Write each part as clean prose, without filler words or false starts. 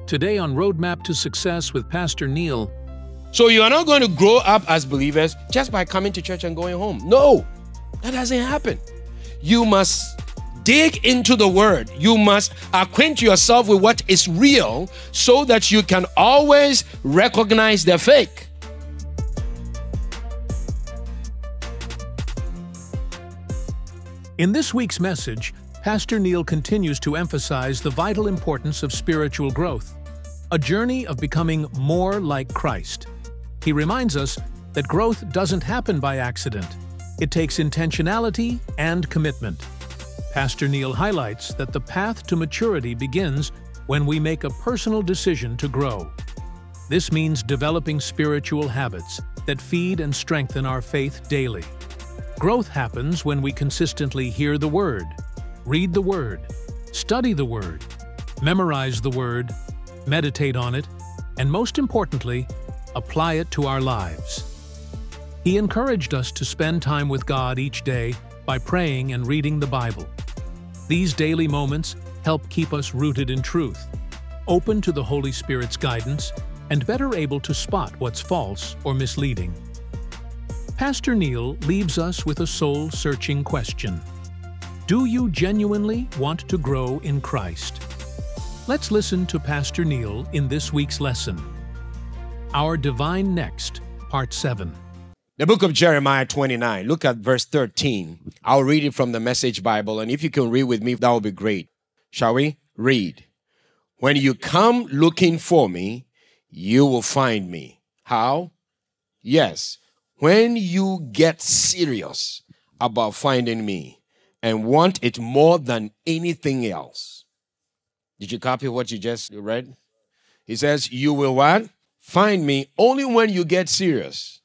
Today on Roadmap to Success with Pastor Neil. So you are not going to grow up as believers just by coming to church and going home. No, that doesn't happen. You must dig into the Word. You must acquaint yourself with what is real so that you can always recognize the fake. In this week's message, Pastor Neil continues to emphasize the vital importance of spiritual growth, a journey of becoming more like Christ. He reminds us that growth doesn't happen by accident. It takes intentionality and commitment. Pastor Neil highlights that the path to maturity begins when we make a personal decision to grow. This means developing spiritual habits that feed and strengthen our faith daily. Growth happens when we consistently hear the Word, read the Word, study the Word, memorize the Word, meditate on it, and most importantly, apply it to our lives. He encouraged us to spend time with God each day by praying and reading the Bible. These daily moments help keep us rooted in truth, open to the Holy Spirit's guidance, and better able to spot what's false or misleading. Pastor Neil leaves us with a soul-searching question. Do you genuinely want to grow in Christ? Let's listen to Pastor Neil in this week's lesson. Our Divine Next, Part 7. The book of Jeremiah 29. Look at verse 13. I'll read it from the Message Bible, and if you can read with me, that would be great. Shall we? Read. When you come looking for me, you will find me. How? Yes, when you get serious about finding me and want it more than anything else. Did you copy what you just read? He says, you will what? Find me only when you get serious.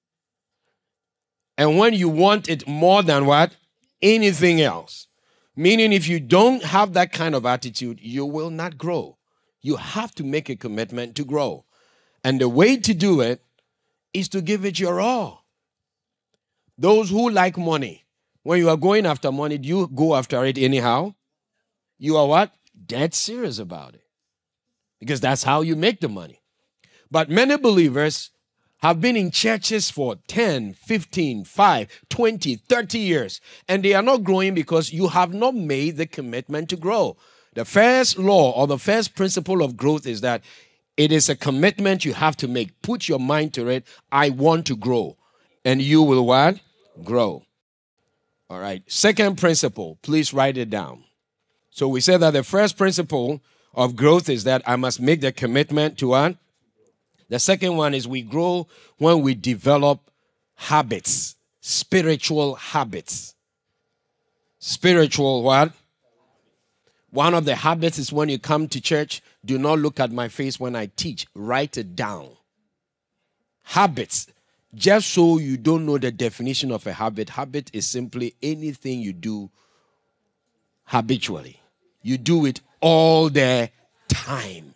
And when you want it more than what? Anything else. Meaning if you don't have that kind of attitude, you will not grow. You have to make a commitment to grow. And the way to do it is to give it your all. Those who like money, when you are going after money, do you go after it anyhow? You are what? Dead serious about it. Because that's how you make the money. But many believers have been in churches for 10, 15, 5, 20, 30 years, and they are not growing because you have not made the commitment to grow. The first law or the first principle of growth is that it is a commitment you have to make. Put your mind to it. I want to grow. And you will what? Grow. All right. Second principle. Please write it down. So we said that the first principle of growth is that I must make the commitment to what? The second one is we grow when we develop habits. Spiritual habits. Spiritual what? One of the habits is when you come to church, do not look at my face when I teach. Write it down. Habits. Just so you don't know the definition of a habit. Habit is simply anything you do habitually. You do it all the time.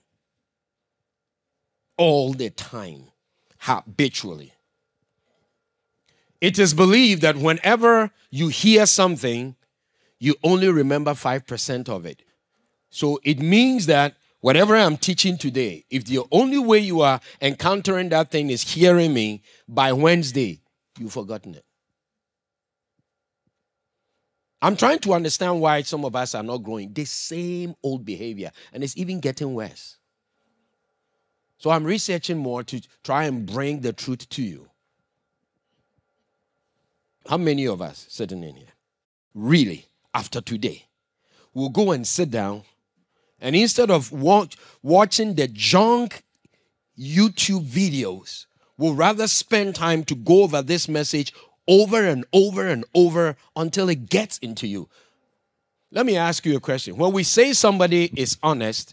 All the time. Habitually. It is believed that whenever you hear something, you only remember 5% of it. So it means that whatever I'm teaching today, if the only way you are encountering that thing is hearing me, by Wednesday, you've forgotten it. I'm trying to understand why some of us are not growing. The same old behavior, and it's even getting worse. So I'm researching more to try and bring the truth to you. How many of us sitting in here, really, after today, will go and sit down, and instead of watching the junk YouTube videos, we'll rather spend time to go over this message over and over and over until it gets into you. Let me ask you a question. When we say somebody is honest,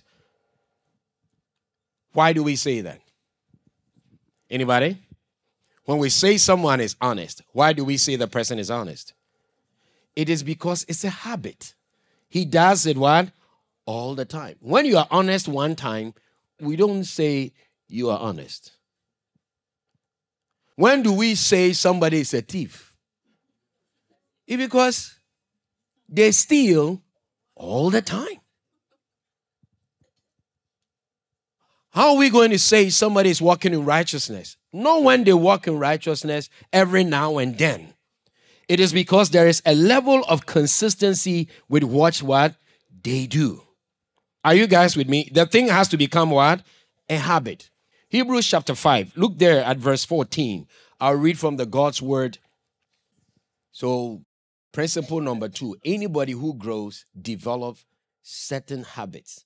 why do we say that? Anybody? When we say someone is honest, why do we say the person is honest? It is because it's a habit. He does it what? All the time. When you are honest one time, we don't say you are honest. When do we say somebody is a thief? It's because they steal all the time. How are we going to say somebody is walking in righteousness? Not when they walk in righteousness every now and then. It is because there is a level of consistency with what they do. Are you guys with me? The thing has to become what? A habit. Hebrews chapter 5. Look there at verse 14. I'll read from the God's word. So, principle number 2. Anybody who grows develops certain habits.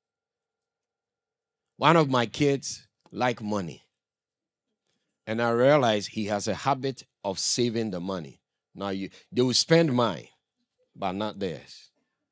One of my kids like money. And I realized he has a habit of saving the money. Now, they will spend mine, but not theirs.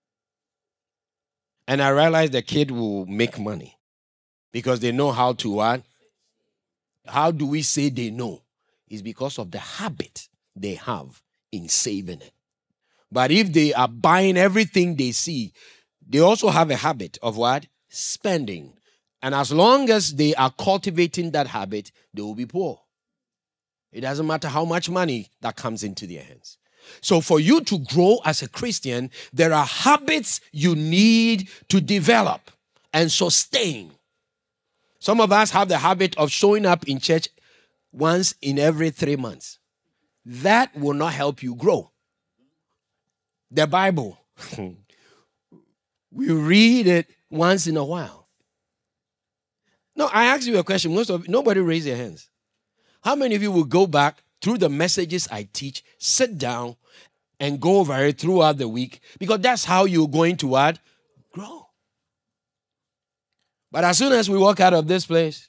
And I realized the kid will make money because they know how to what? How do we say they know? It's because of the habit they have in saving it. But if they are buying everything they see, they also have a habit of what? Spending. And as long as they are cultivating that habit, they will be poor. It doesn't matter how much money that comes into their hands. So for you to grow as a Christian, there are habits you need to develop and sustain. Some of us have the habit of showing up in church once in every 3 months. That will not help you grow. The Bible, we read it once in a while. No, I asked you a question. Nobody raised their hands. How many of you will go back through the messages I teach, sit down, and go over it throughout the week? Because that's how you're going to what? Grow. But as soon as we walk out of this place,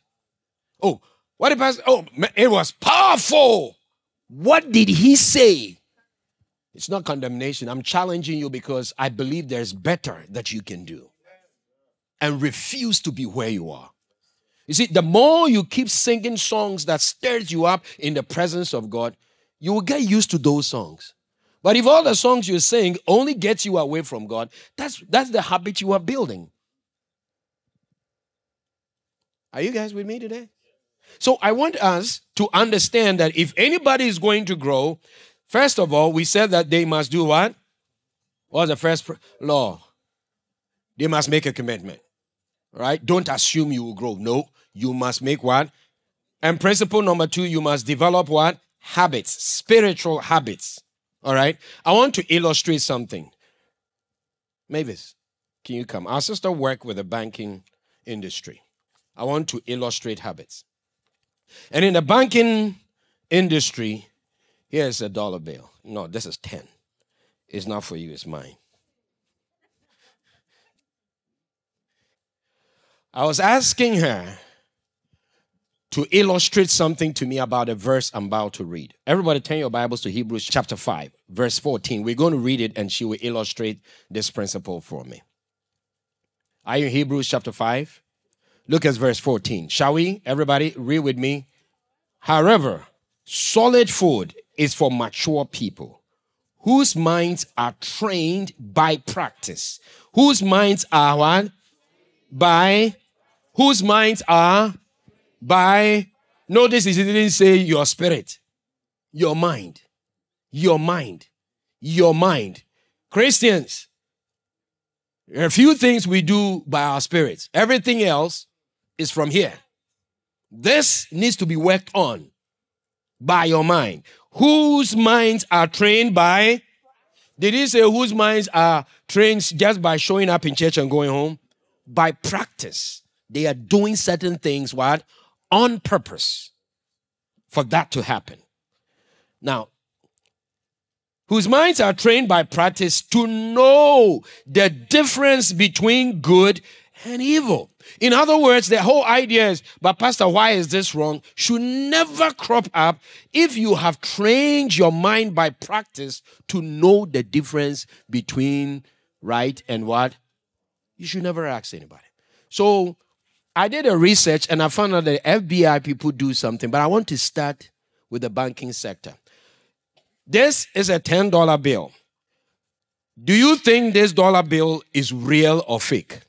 it was powerful. What did he say? It's not condemnation. I'm challenging you because I believe there's better that you can do. And refuse to be where you are. You see, the more you keep singing songs that stirs you up in the presence of God, you will get used to those songs. But if all the songs you sing only gets you away from God, that's the habit you are building. Are you guys with me today? So I want us to understand that if anybody is going to grow, first of all, we said that they must do what? What's the first law? They must make a commitment. Right? Don't assume you will grow. No, you must make what? And principle number 2, you must develop what? Habits, spiritual habits. All right? I want to illustrate something. Mavis, can you come? Our sister worked with the banking industry. I want to illustrate habits. And in the banking industry, here's a $1 bill. No, this is 10. It's not for you, it's mine. I was asking her to illustrate something to me about a verse I'm about to read. Everybody turn your Bibles to Hebrews chapter 5, verse 14. We're going to read it and she will illustrate this principle for me. Are you in Hebrews chapter 5? Look at verse 14. Shall we, everybody, read with me? However, solid food is for mature people whose minds are trained by practice. Whose minds are what? Whose minds are by, notice it didn't say your spirit, your mind, your mind, your mind. Christians, there are a few things we do by our spirits. Everything else is from here. This needs to be worked on by your mind. Whose minds are trained by, did he say whose minds are trained just by showing up in church and going home? By practice. They are doing certain things, what? On purpose for that to happen. Now, whose minds are trained by practice to know the difference between good and evil. In other words, the whole idea is, but Pastor, why is this wrong? Should never crop up if you have trained your mind by practice to know the difference between right and what? You should never ask anybody. So I did a research and I found out that FBI people do something, but I want to start with the banking sector. This is a $10 bill. Do you think this dollar bill is real or fake?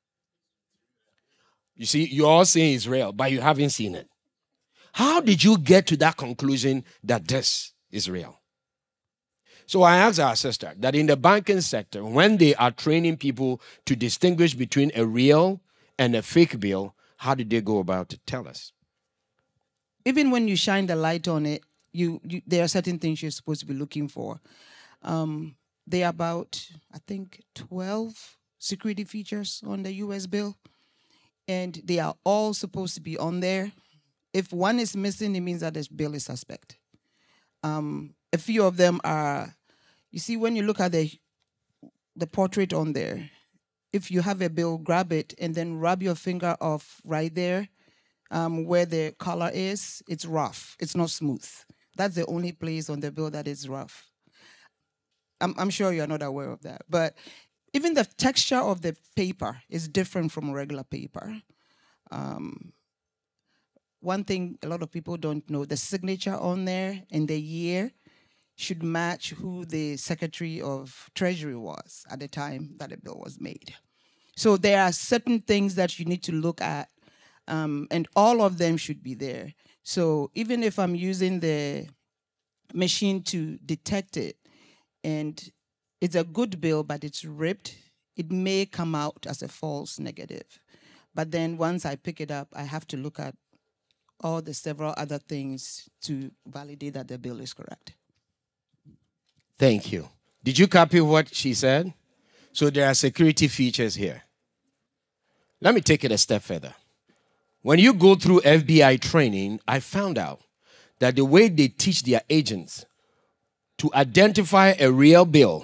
You see, you're all saying it's real, but you haven't seen it. How did you get to that conclusion that this is real? So I asked our sister that in the banking sector, when they are training people to distinguish between a real and a fake bill, How did they go about it? Tell us. Even when you shine the light on it, there are certain things you're supposed to be looking for. There are about, I think, 12 security features on the U.S. bill, and they are all supposed to be on there. If one is missing, it means that the bill is suspect. A few of them are, you see, when you look at the portrait on there, if you have a bill, grab it and then rub your finger off right there where the color is. It's rough. It's not smooth. That's the only place on the bill that is rough. I'm sure you're not aware of that. But even the texture of the paper is different from regular paper. One thing a lot of people don't know, the signature on there and the year should match who the Secretary of Treasury was at the time that the bill was made. So there are certain things that you need to look at, and all of them should be there. So even if I'm using the machine to detect it, and it's a good bill, but it's ripped, it may come out as a false negative. But then once I pick it up, I have to look at all the several other things to validate that the bill is correct. Thank you. Did you copy what she said? So there are security features here. Let me take it a step further. When you go through FBI training, I found out that the way they teach their agents to identify a real bill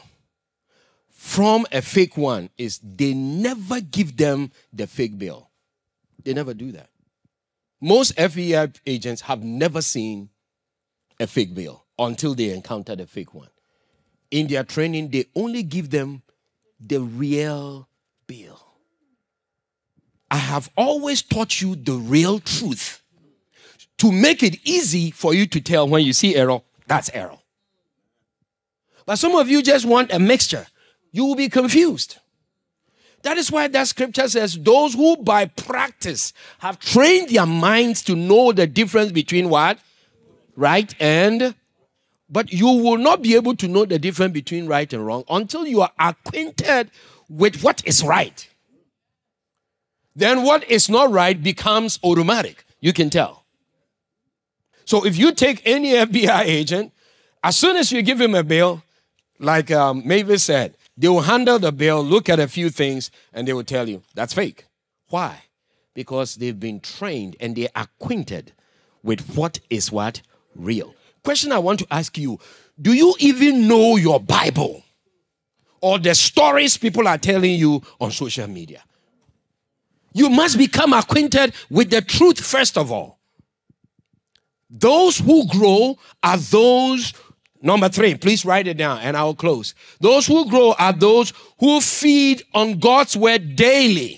from a fake one is they never give them the fake bill. They never do that. Most FBI agents have never seen a fake bill until they encounter the fake one. In their training, they only give them the real bill. I have always taught you the real truth to make it easy for you to tell when you see error, that's error. But some of you just want a mixture. You will be confused. That is why that scripture says, those who by practice have trained their minds to know the difference between what? Right and... But you will not be able to know the difference between right and wrong until you are acquainted with what is right. Then what is not right becomes automatic. You can tell. So if you take any FBI agent, as soon as you give him a bill, like Mavis said, they will handle the bill, look at a few things, and they will tell you, that's fake. Why? Because they've been trained and they're acquainted with what is what? Real. Question I want to ask you, do you even know your Bible or the stories people are telling you on social media? You must become acquainted with the truth first of all. Those who grow are those, number 3, please write it down and I'll close. Those who grow are those who feed on God's word daily.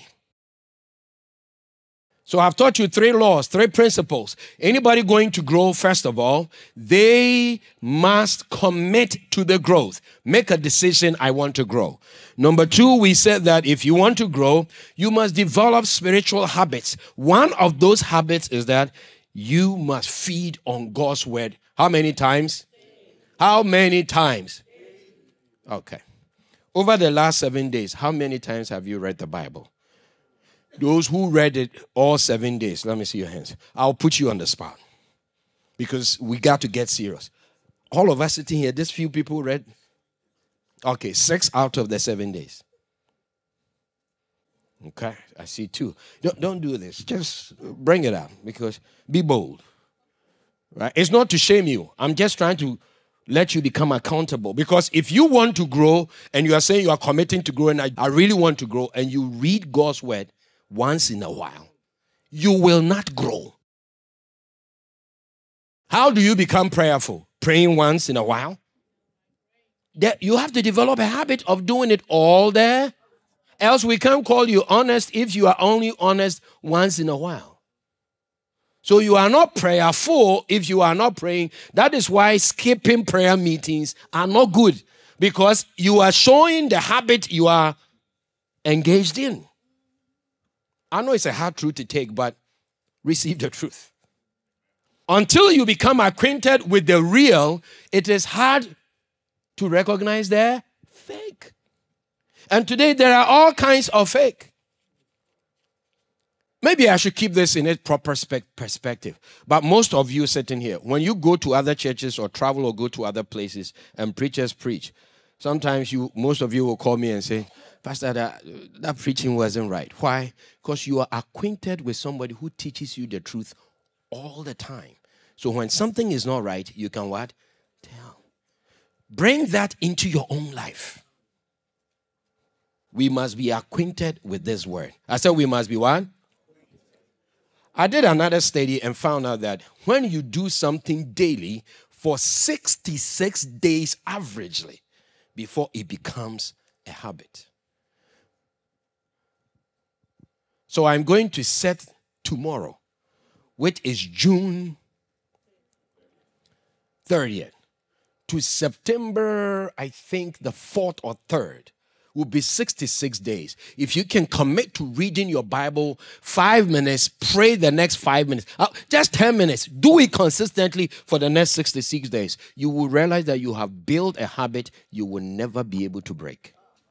So I've taught you 3 laws, 3 principles. Anybody going to grow, first of all, they must commit to the growth. Make a decision, I want to grow. Number 2, we said that if you want to grow, you must develop spiritual habits. One of those habits is that you must feed on God's word. How many times? How many times? Okay. Over the last 7 days, how many times have you read the Bible? Those who read it all 7 days, let me see your hands. I'll put you on the spot because we got to get serious. All of us sitting here, this few people read. Okay, 6 out of the 7 days. Okay, I see 2. Don't do this. Just bring it out because be bold. Right? It's not to shame you. I'm just trying to let you become accountable. Because if you want to grow and you are saying you are committing to grow and I really want to grow and you read God's word once in a while, you will not grow. How do you become prayerful? Praying once in a while? You have to develop a habit of doing it all day. Else we can't call you honest if you are only honest once in a while. So you are not prayerful if you are not praying. That is why skipping prayer meetings are not good. Because you are showing the habit you are engaged in. I know it's a hard truth to take, but receive the truth. Until you become acquainted with the real, it is hard to recognize the fake. And today there are all kinds of fake. Maybe I should keep this in its proper perspective. But most of you sitting here, when you go to other churches or travel or go to other places and preachers preach, sometimes most of you will call me and say, Pastor, that preaching wasn't right. Why? Because you are acquainted with somebody who teaches you the truth all the time. So when something is not right, you can what? Tell. Bring that into your own life. We must be acquainted with this word. I said we must be what? I did another study and found out that when you do something daily for 66 days averagely before it becomes a habit. So I'm going to set tomorrow, which is June 30th, to September, I think the 4th or 3rd. Will be 66 days. If you can commit to reading your Bible 5 minutes, pray the next 5 minutes, just 10 minutes, do it consistently for the next 66 days, you will realize that you have built a habit you will never be able to break.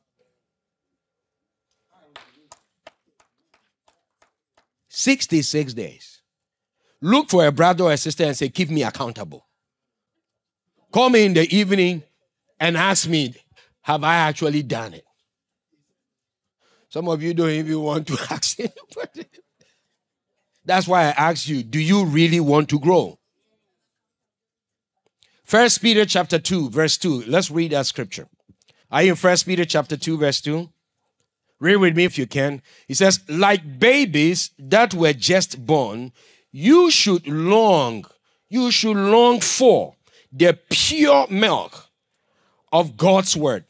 "66 days. Look for a brother or a sister and say, keep me accountable. Call me in the evening and ask me, have I actually done it? Some of you don't even want to ask anybody. That's why I ask you, do you really want to grow? 1 Peter chapter 2, verse 2. Let's read that scripture. Are you in 1 Peter chapter 2, verse 2? Read with me if you can. He says, like babies that were just born, you should long for the pure milk of God's word.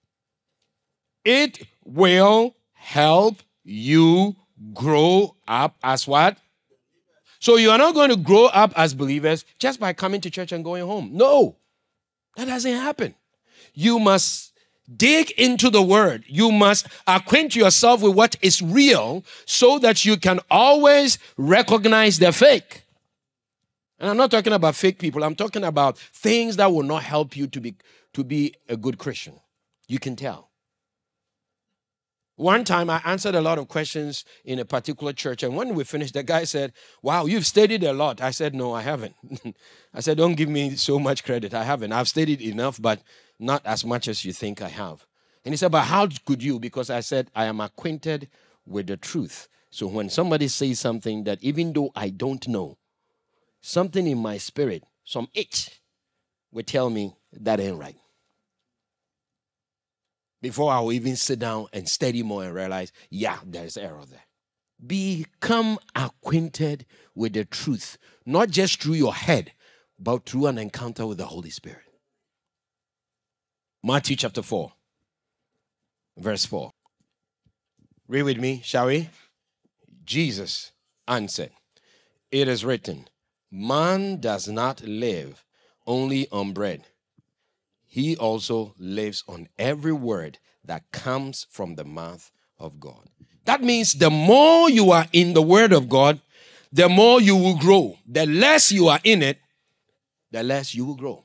It will help you grow up as what? So you are not going to grow up as believers just by coming to church and going home. No, that doesn't happen. You must dig into the word. You must acquaint yourself with what is real so that you can always recognize the fake. And I'm not talking about fake people. I'm talking about things that will not help you to be a good Christian. You can tell. One time I answered a lot of questions in a particular church, and when we finished, the guy said, wow, you've studied a lot. I said, no, I haven't. I said, don't give me so much credit. I haven't. I've studied enough, but not as much as you think I have. And he said, but how could you? Because I said, I am acquainted with the truth. So when somebody says something that even though I don't know, something in my spirit, some itch, will tell me that ain't right. Before I will even sit down and study more and realize, yeah, there's error there. Become acquainted with the truth, not just through your head, but through an encounter with the Holy Spirit. Matthew chapter 4, verse 4. Read with me, shall we? Jesus answered, it is written, man does not live only on bread. He also lives on every word that comes from the mouth of God. That means the more you are in the word of God, the more you will grow. The less you are in it, the less you will grow.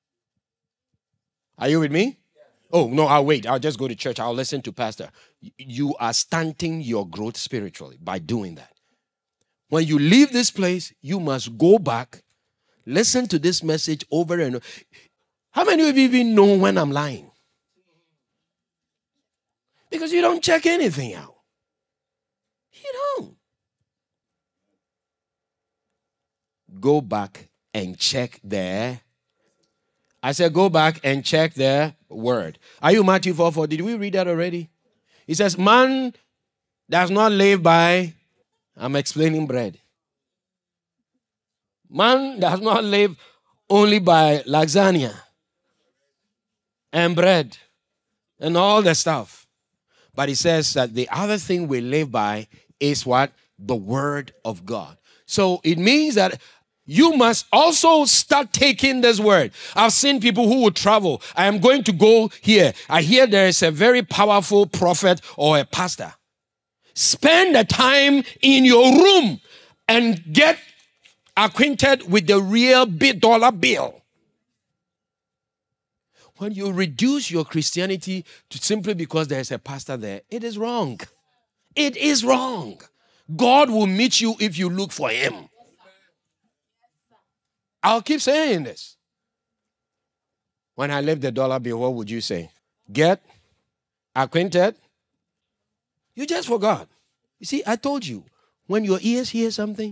Are you with me? Oh, no, I'll wait. I'll just go to church. I'll listen to pastor. You are stunting your growth spiritually by doing that. When you leave this place, you must go back, listen to this message over and over. How many of you even know when I'm lying? Because you don't check anything out. You don't. Go back and check there. I said go back and check the word. Are you Matthew 4:4? Did we read that already? It says, man does not live by, I'm explaining bread. Man does not live only by lasagna and bread and all the stuff. But he says that the other thing we live by is what? The word of God. So it means that you must also start taking this word. I've seen people who will travel. I am going to go here. I hear there is a very powerful prophet or a pastor. Spend the time in your room and get acquainted with the real dollar bill. When you reduce your Christianity to simply because there is a pastor there, it is wrong. It is wrong. God will meet you if you look for him. I'll keep saying this. When I left the dollar bill, what would you say? Get acquainted? You just forgot. You see, I told you, when your ears hear something,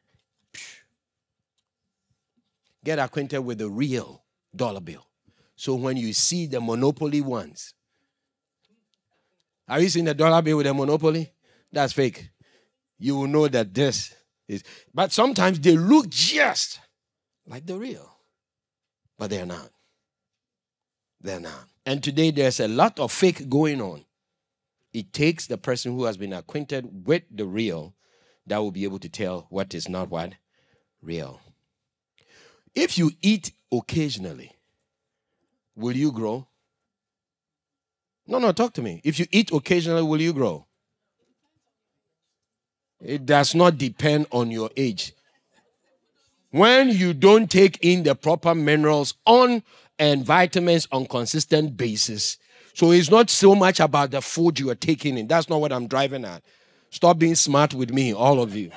get acquainted with the real dollar bill. So when you see the monopoly ones, have you seen the dollar bill with the monopoly? That's fake. You will know that this is. But sometimes they look just like the real. But they're not. They're not. And today there's a lot of fake going on. It takes the person who has been acquainted with the real that will be able to tell what is not what? Real. If you eat occasionally, will you grow? No, talk to me. If you eat occasionally, will you grow? It does not depend on your age. When you don't take in the proper minerals and vitamins on consistent basis, so it's not so much about the food you are taking in. That's not what I'm driving at. Stop being smart with me, all of you.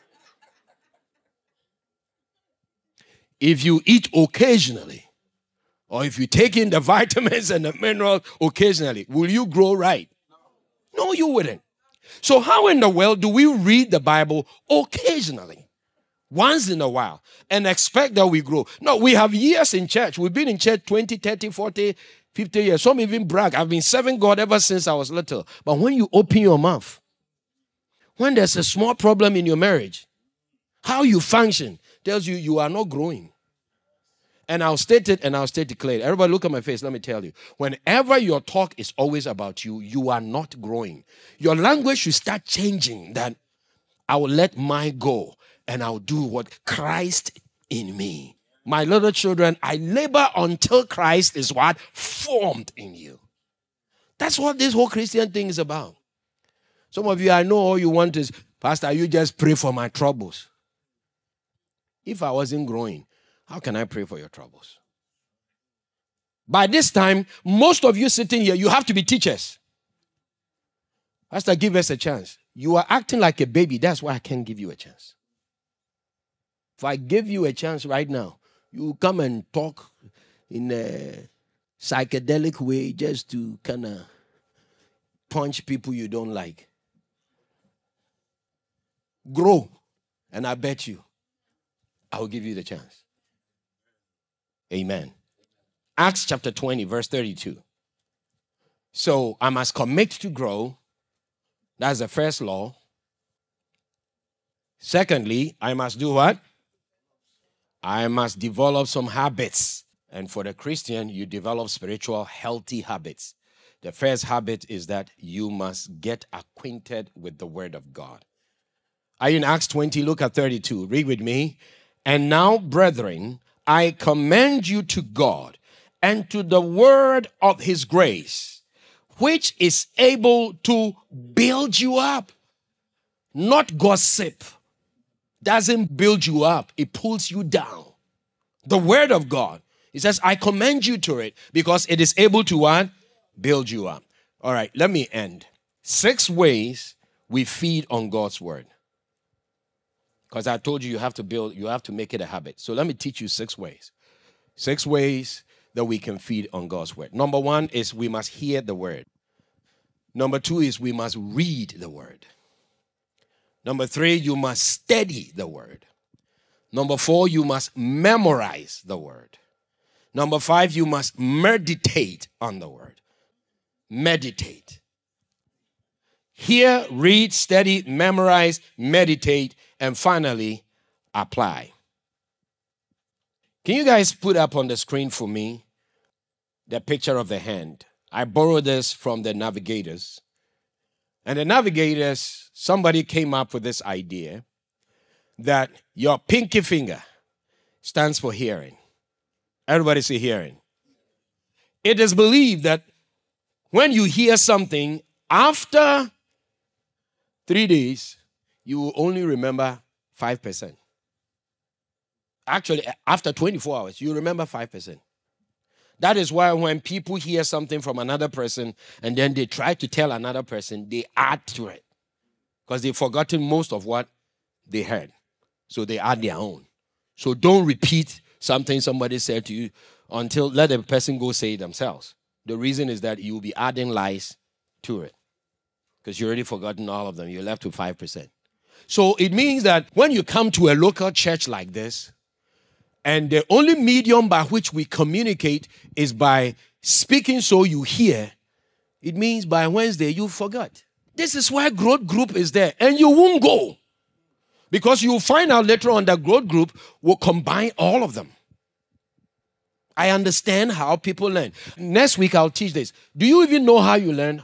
If you eat occasionally, or if you take in the vitamins and the minerals occasionally, will you grow right? No, you wouldn't. So how in the world do we read the Bible occasionally, once in a while, and expect that we grow? No, we have years in church. We've been in church 20, 30, 40, 50 years. Some even brag. I've been serving God ever since I was little. But when you open your mouth, when there's a small problem in your marriage, how you function tells you you are not growing. And I'll state it and I'll state it clearly. Everybody look at my face. Let me tell you. Whenever your talk is always about you, you are not growing. Your language should start changing, that I will let mine go and I'll do what Christ in me. My little children, I labor until Christ is what? Formed in you. That's what this whole Christian thing is about. Some of you, I know all you want is, Pastor, you just pray for my troubles. If I wasn't growing, how can I pray for your troubles? By this time, most of you sitting here, you have to be teachers. Pastor, give us a chance. You are acting like a baby. That's why I can't give you a chance. If I give you a chance right now, you come and talk in a psychedelic way just to kind of punch people you don't like. Grow, and I bet you, I will give you the chance. Amen. Acts chapter 20, verse 32. So I must commit to grow. That's the first law. Secondly, I must do what? I must develop some habits. And for the Christian, you develop spiritual healthy habits. The first habit is that you must get acquainted with the word of God. Are you in Acts 20? Look at 32. Read with me. And now, brethren, I commend you to God and to the word of his grace, which is able to build you up. Not gossip. Doesn't build you up. It pulls you down. The word of God. It says, I commend you to it because it is able to what? Build you up. All right, let me end. 6 ways we feed on God's word. Because I told you have to make it a habit. So let me teach you 6 ways. 6 ways that we can feed on God's word. Number 1 is we must hear the word. Number 2 is we must read the word. Number 3, you must study the word. Number 4, you must memorize the word. Number 5, you must meditate on the word. Meditate. Hear, read, study, memorize, meditate, and finally, apply. Can you guys put up on the screen for me the picture of the hand? I borrowed this from the Navigators. And the Navigators, somebody came up with this idea that your pinky finger stands for hearing. Everybody say hearing. It is believed that when you hear something, after 3 days, you will only remember 5%. Actually, after 24 hours, you remember 5%. That is why when people hear something from another person and then they try to tell another person, they add to it. because they've forgotten most of what they heard. So they add their own. So don't repeat something somebody said to you until let the person go say it themselves. The reason is that you'll be adding lies to it because you already forgotten all of them. You're left with 5%. So it means that when you come to a local church like this, and the only medium by which we communicate is by speaking so you hear, it means by Wednesday you forgot. This is why growth group is there, and you won't go. Because you'll find out later on that growth group will combine all of them. I understand how people learn. Next week I'll teach this. Do you even know how you learn?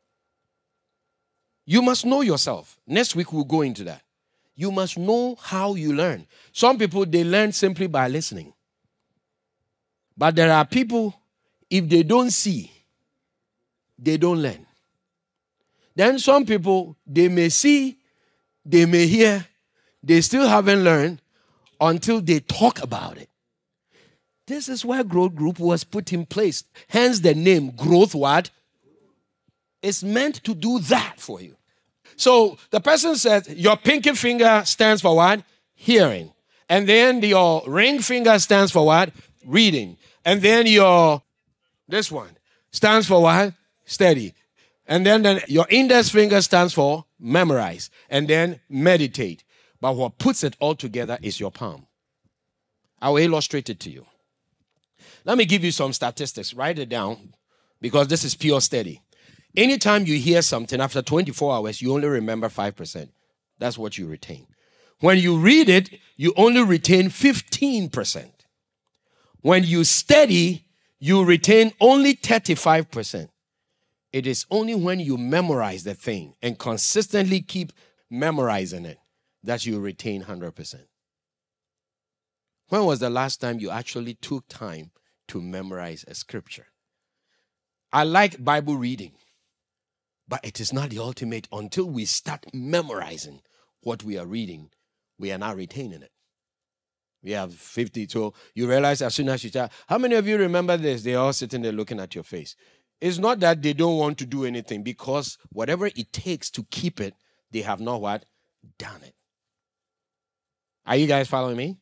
You must know yourself. Next week we'll go into that. You must know how you learn. Some people, they learn simply by listening. But there are people, if they don't see, they don't learn. Then some people, they may see, they may hear, they still haven't learned until they talk about it. This is why growth group was put in place. Hence the name growth what? It's meant to do that for you. So the person says your pinky finger stands for what? Hearing. And then your ring finger stands for what? Reading. And then this one stands for what? Steady. And then your index finger stands for memorize. And then meditate. But what puts it all together is your palm. I will illustrate it to you. Let me give you some statistics. Write it down because this is pure study. Anytime you hear something, after 24 hours, you only remember 5%. That's what you retain. When you read it, you only retain 15%. When you study, you retain only 35%. It is only when you memorize the thing and consistently keep memorizing it that you retain 100%. When was the last time you actually took time to memorize a scripture? I like Bible reading, but it is not the ultimate. Until we start memorizing what we are reading, we are not retaining it. We have 50, so you realize as soon as you start, how many of you remember this? They're all sitting there looking at your face. It's not that they don't want to do anything, because whatever it takes to keep it, they have not what? Done it. Are you guys following me?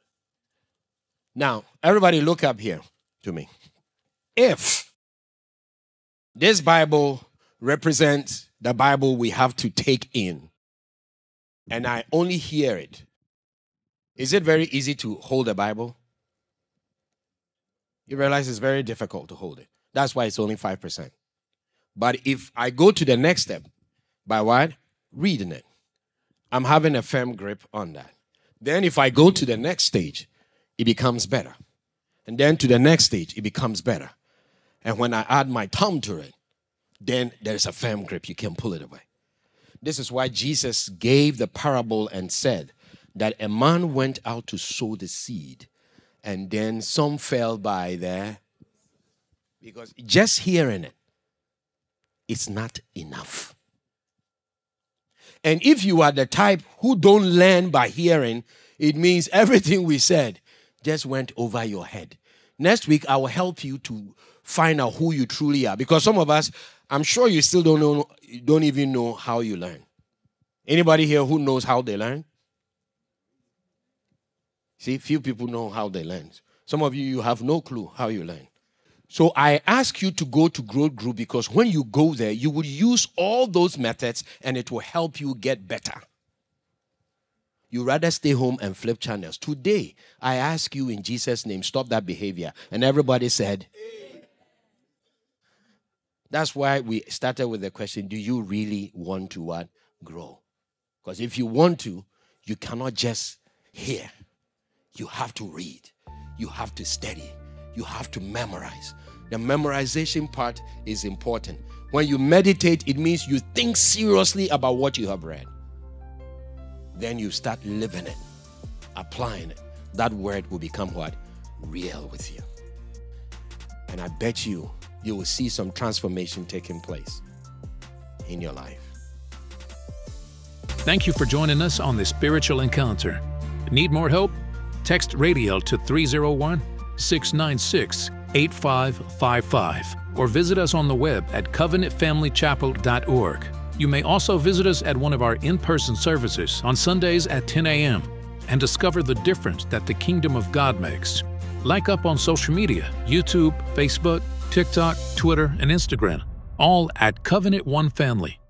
Now, everybody look up here to me. If this Bible represents the Bible we have to take in, and I only hear it, is it very easy to hold a Bible? You realize it's very difficult to hold it. That's why it's only 5%. But if I go to the next step, by what? Reading it, I'm having a firm grip on that. Then if I go to the next stage, it becomes better. And then to the next stage, it becomes better. And when I add my thumb to it, then there's a firm grip. You can pull it away. This is why Jesus gave the parable and said that a man went out to sow the seed, and then some fell by there. Because just hearing it, it's not enough. And if you are the type who don't learn by hearing, it means everything we said just went over your head. Next week, I will help you to find out who you truly are. Because some of us, I'm sure you still don't even know how you learn. Anybody here who knows how they learn? See, few people know how they learn. Some of you have no clue how you learn. So I ask you to go to Growth Group, because when you go there, you will use all those methods and it will help you get better. You rather stay home and flip channels. Today, I ask you in Jesus' name, stop that behavior. And everybody said, that's why we started with the question, do you really want to what? Grow? Because if you want to, you cannot just hear. You have to read. You have to study. You have to memorize. The memorization part is important. When you meditate, it means you think seriously about what you have read. Then you start living it, applying it. That word will become what? Real with you. And I bet you will see some transformation taking place in your life. Thank you for joining us on the Spiritual Encounter. Need more help? Text RADIAL to 301-696-8555 or visit us on the web at covenantfamilychapel.org. You may also visit us at one of our in-person services on Sundays at 10 a.m. and discover the difference that the kingdom of God makes. Like up on social media, YouTube, Facebook, TikTok, Twitter, and Instagram, all at Covenant One Family.